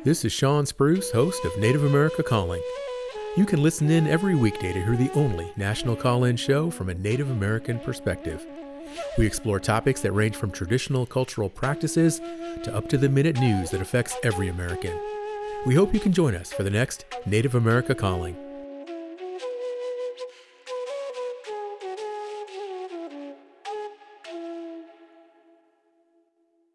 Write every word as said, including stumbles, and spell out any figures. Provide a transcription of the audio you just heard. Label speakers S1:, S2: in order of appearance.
S1: This is Sean Spruce, host of Native America Calling. You can listen in every weekday to hear the only national call-in show from a Native American perspective. We explore topics that range from traditional cultural practices to up-to-the-minute news that affects every American. We hope you can join us for the next Native America Calling.